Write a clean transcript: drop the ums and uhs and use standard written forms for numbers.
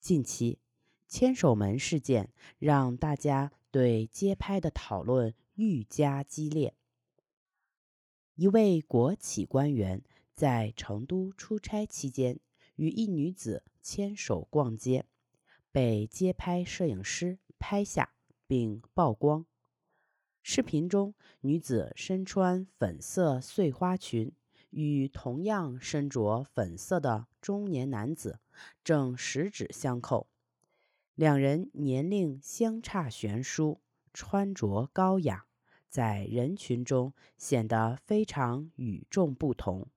近期，千手门事件让大家对街拍的讨论愈加激烈。一位国企官员在成都出差期间，与一女子牵手逛街，被街拍摄影师拍下并曝光。视频中，女子身穿粉色碎花裙，与同样身着粉色的中年男子正十指相扣，两人年龄相差悬殊，穿着高雅，在人群中显得非常与众不同。